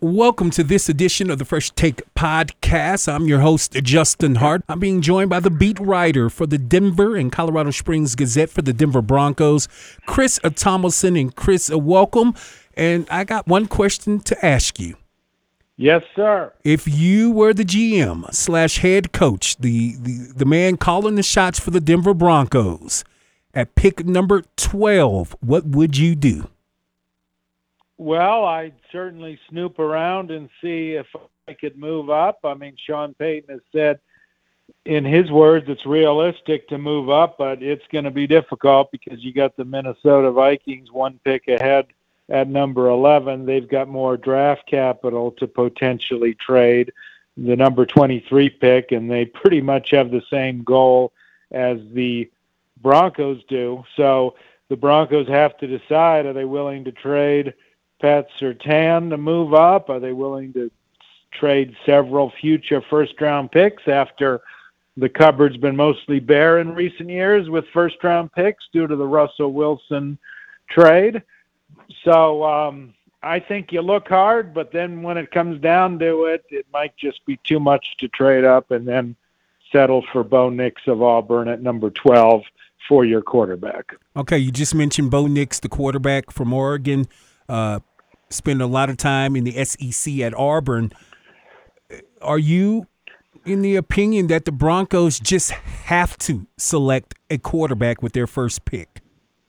Welcome to this edition of the Fresh Take Podcast. I'm your host, Justin Hart. I'm being joined by the beat writer for the Denver and Colorado Springs Gazette for the Denver Broncos, Chris Thomason. And Chris, welcome. And I got one question to ask you. Yes, sir. If you were the GM / head coach, the man calling the shots for the Denver Broncos, at pick number 12, what would you do? Well, I'd certainly snoop around and see if I could move up. I mean, Sean Payton has said, in his words, it's realistic to move up, but it's going to be difficult because you got the Minnesota Vikings one pick ahead at number 11. They've got more draft capital to potentially trade the number 23 pick, and they pretty much have the same goal as the Broncos do. So the Broncos have to decide, are they willing to trade Pat Surtain to move up? Are they willing to trade several future first-round picks after the cupboard's been mostly bare in recent years with first-round picks due to the Russell Wilson trade? So I think you look hard, but then when it comes down to it, it might just be too much to trade up and then settle for Bo Nix of Auburn at number 12 for your quarterback. Okay, you just mentioned Bo Nix, the quarterback from Oregon. Spent a lot of time in the SEC at Auburn. Are you in the opinion that the Broncos just have to select a quarterback with their first pick?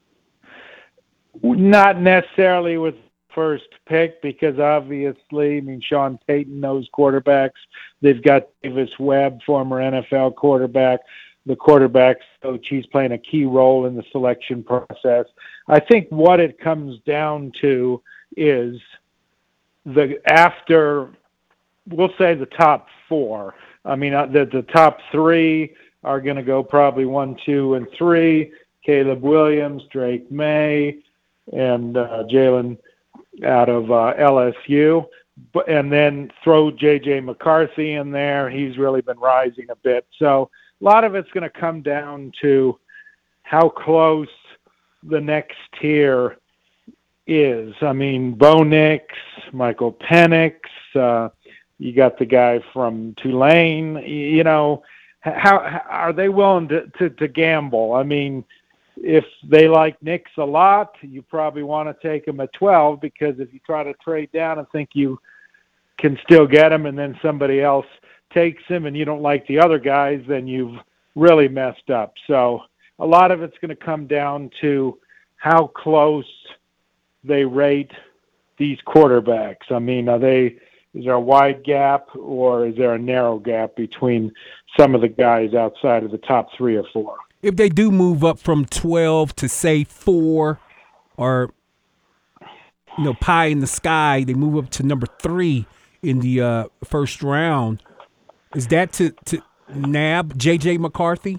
Not necessarily with first pick, because obviously, I mean, Sean Payton knows quarterbacks. They've got Davis Webb, former NFL quarterback, the quarterback's coach. He's playing a key role in the selection process. I think what it comes down to is we'll say the top four. I mean, the top three are going to go probably 1, 2, and 3. Caleb Williams, Drake May, and Jalen out of LSU. And then throw J.J. McCarthy in there. He's really been rising a bit. So a lot of it's going to come down to how close the next tier is. I mean, Bo Nix, Michael Penix, you got the guy from Tulane. You know, how are they willing to gamble? I mean, if they like Nix a lot, you probably want to take him at 12, because if you try to trade down and think you can still get him and then somebody else takes him and you don't like the other guys, then you've really messed up. So a lot of it's going to come down to how close they rate these quarterbacks. I mean, is there a wide gap or is there a narrow gap between some of the guys outside of the top 3 or 4? If they do move up from 12 to, say, 4, or, pie in the sky, they move up to number 3 in the first round, is that to nab J.J. McCarthy?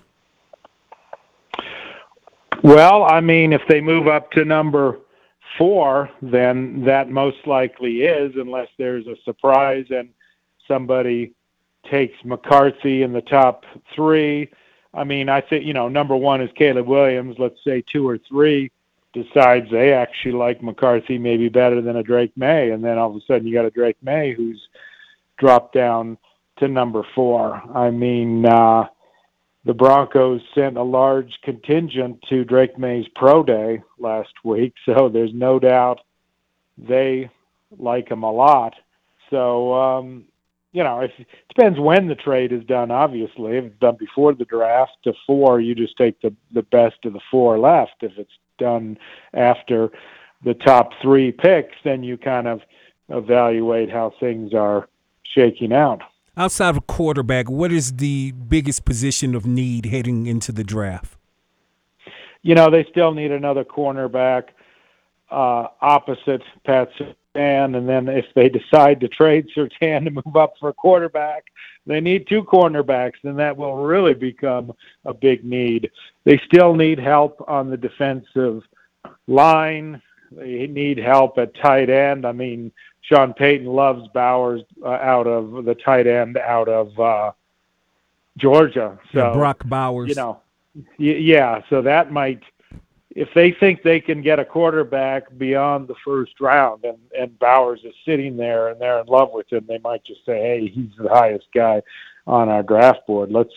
Well, I mean, if they move up to number 4, then that most likely is, unless there's a surprise and somebody takes McCarthy in the top 3. I mean, I think, number 1 is Caleb Williams. Let's say 2 or 3 decides they actually like McCarthy maybe better than a Drake May, and then all of a sudden you got a Drake May who's dropped down to number 4. I mean, the Broncos sent a large contingent to Drake May's pro day last week, so there's no doubt they like him a lot. So, it depends when the trade is done, obviously. If it's done before the draft to 4, you just take the best of the 4 left. If it's done after the top 3 picks, then you kind of evaluate how things are shaking out. Outside of quarterback, what is the biggest position of need heading into the draft? They still need another cornerback opposite Pat Surtain, and then if they decide to trade Surtain to move up for a quarterback, they need 2 cornerbacks, and that will really become a big need. They still need help on the defensive line. They need help at tight end. I mean, Sean Payton loves Bowers out of the tight end out of Georgia. So Brock Bowers. Yeah, so that might if they think they can get a quarterback beyond the first round and Bowers is sitting there and they're in love with him, they might just say, hey, he's the highest guy on our draft board. Let's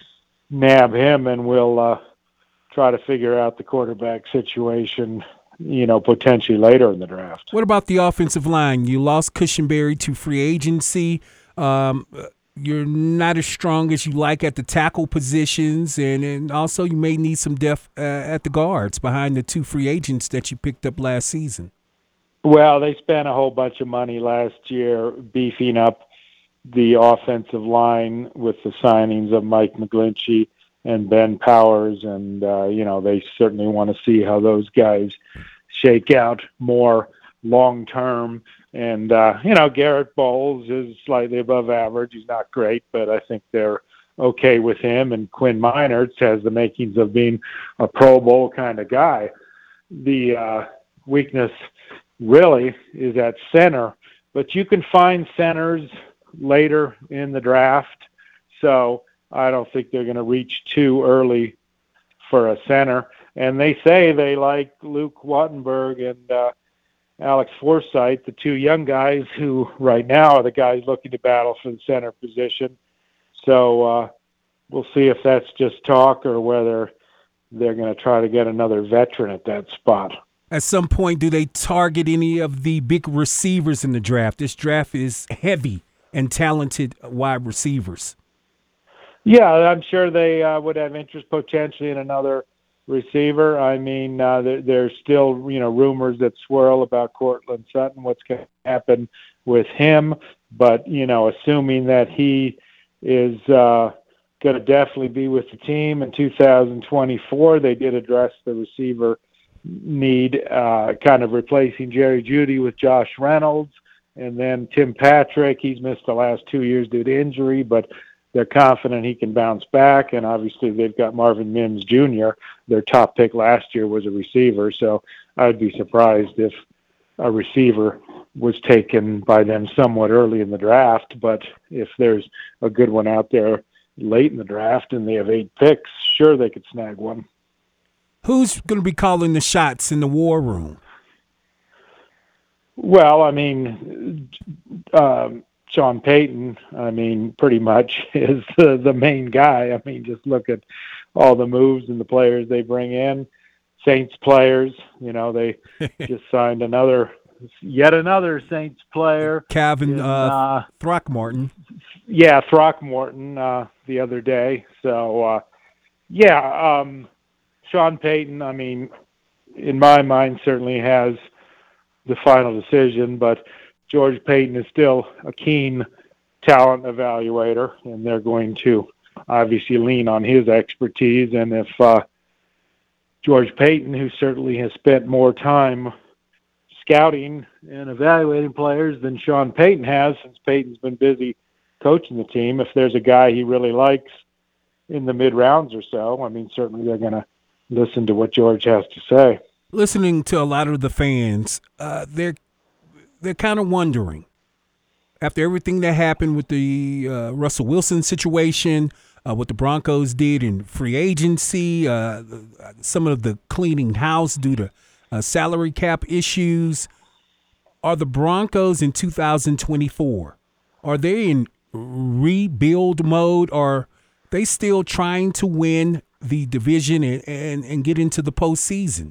nab him and we'll try to figure out the quarterback situation, potentially later in the draft. What about the offensive line? You lost Cushenberry to free agency. You're not as strong as you like at the tackle positions, and also you may need some depth at the guards behind the two free agents that you picked up last season. Well, they spent a whole bunch of money last year beefing up the offensive line with the signings of Mike McGlinchey and Ben Powers, and they certainly want to see how those guys shake out more long term. And, Garrett Bowles is slightly above average. He's not great, but I think they're okay with him. And Quinn Meinerz has the makings of being a Pro Bowl kind of guy. The weakness really is at center, but you can find centers later in the draft. So I don't think they're going to reach too early for a center. And they say they like Luke Wattenberg and Alex Forsythe, the two young guys who right now are the guys looking to battle for the center position. So we'll see if that's just talk or whether they're going to try to get another veteran at that spot. At some point, do they target any of the big receivers in the draft? This draft is heavy and talented wide receivers. Yeah, I'm sure they would have interest potentially in another receiver. I mean, there's still, rumors that swirl about Cortland Sutton, what's going to happen with him. But, assuming that he is going to definitely be with the team in 2024, they did address the receiver need, kind of replacing Jerry Jeudy with Josh Reynolds. And then Tim Patrick, he's missed the last 2 years due to injury, but they're confident he can bounce back, and obviously they've got Marvin Mims Jr. Their top pick last year was a receiver, so I'd be surprised if a receiver was taken by them somewhat early in the draft. But if there's a good one out there late in the draft and they have 8 picks, sure, they could snag one. Who's going to be calling the shots in the war room? Well, I mean, Sean Payton, pretty much is the main guy. I mean, just look at all the moves and the players they bring in. Saints players, they just signed yet another Saints player. Calvin Throckmorton. Yeah, Throckmorton the other day. So, Sean Payton, in my mind, certainly has the final decision, but George Payton is still a keen talent evaluator, and they're going to obviously lean on his expertise. And if George Payton, who certainly has spent more time scouting and evaluating players than Sean Payton has, since Payton's been busy coaching the team, if there's a guy he really likes in the mid-rounds or so, certainly they're going to listen to what George has to say. Listening to a lot of the fans, they're kind of wondering, after everything that happened with the Russell Wilson situation, what the Broncos did in free agency, some of the cleaning house due to salary cap issues, are the Broncos in 2024, are they in rebuild mode, or are they still trying to win the division and get into the postseason?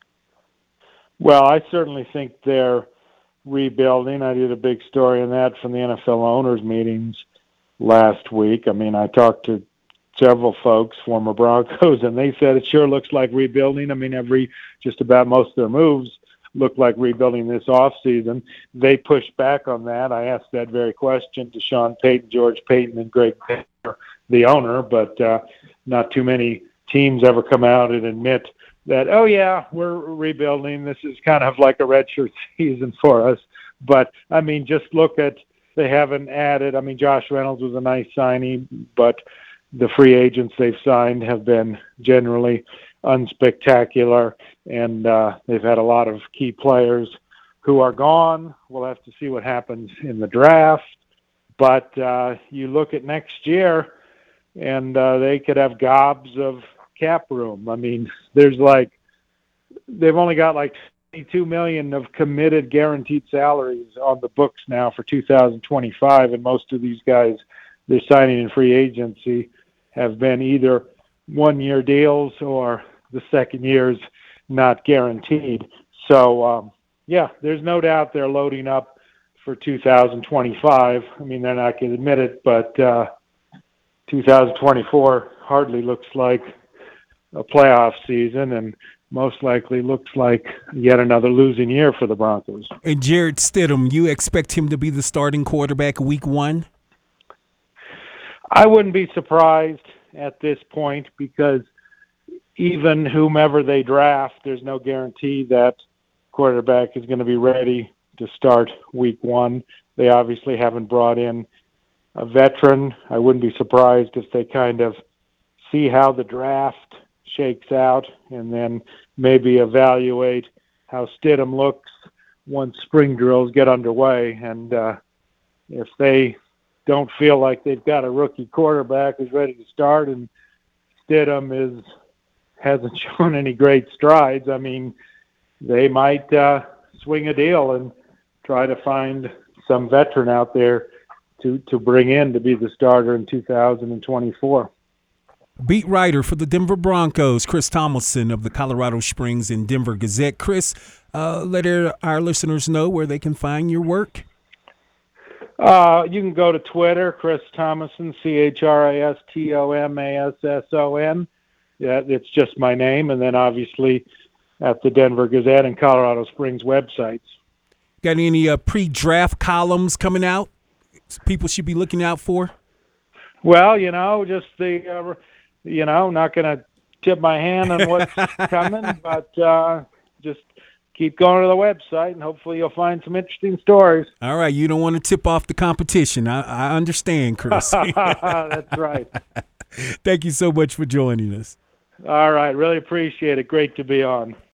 Well, I certainly think they're rebuilding. I did a big story on that from the NFL owners meetings last week. I talked to several folks, former Broncos, and they said it sure looks like rebuilding. Just about most of their moves look like rebuilding this offseason. They pushed back on that. I asked that very question to Sean Payton, George Payton, and Greg Taylor, the owner, but not too many teams ever come out and admit that, oh, yeah, we're rebuilding. This is kind of like a redshirt season for us. But, just look at, they haven't added. Josh Reynolds was a nice signing, but the free agents they've signed have been generally unspectacular, and they've had a lot of key players who are gone. We'll have to see what happens in the draft. But you look at next year, and they could have gobs of cap room. There's like they've only got like $22 million of committed guaranteed salaries on the books now for 2025, and most of these guys they're signing in free agency have been either 1-year deals or the second year's not guaranteed. So yeah, there's no doubt they're loading up for 2025. I mean, they're not going to admit it, but 2024 hardly looks like a playoff season, and most likely looks like yet another losing year for the Broncos. And Jarrett Stidham, you expect him to be the starting quarterback week 1? I wouldn't be surprised at this point, because even whomever they draft, there's no guarantee that quarterback is going to be ready to start week 1. They obviously haven't brought in a veteran. I wouldn't be surprised if they kind of see how the draft shakes out and then maybe evaluate how Stidham looks once spring drills get underway. And if they don't feel like they've got a rookie quarterback who's ready to start and Stidham hasn't shown any great strides, I mean, they might swing a deal and try to find some veteran out there to bring in to be the starter in 2024. Beat writer for the Denver Broncos, Chris Tomlinson of the Colorado Springs and Denver Gazette. Chris, let our listeners know where they can find your work. You can go to Twitter, Chris Thomasson, ChrisTomasson. Yeah, it's just my name, and then obviously at the Denver Gazette and Colorado Springs websites. Got any pre-draft columns coming out people should be looking out for? Well, just the, not going to tip my hand on what's coming, but just keep going to the website, and hopefully you'll find some interesting stories. All right. You don't want to tip off the competition. I understand, Chris. That's right. Thank you so much for joining us. All right. Really appreciate it. Great to be on.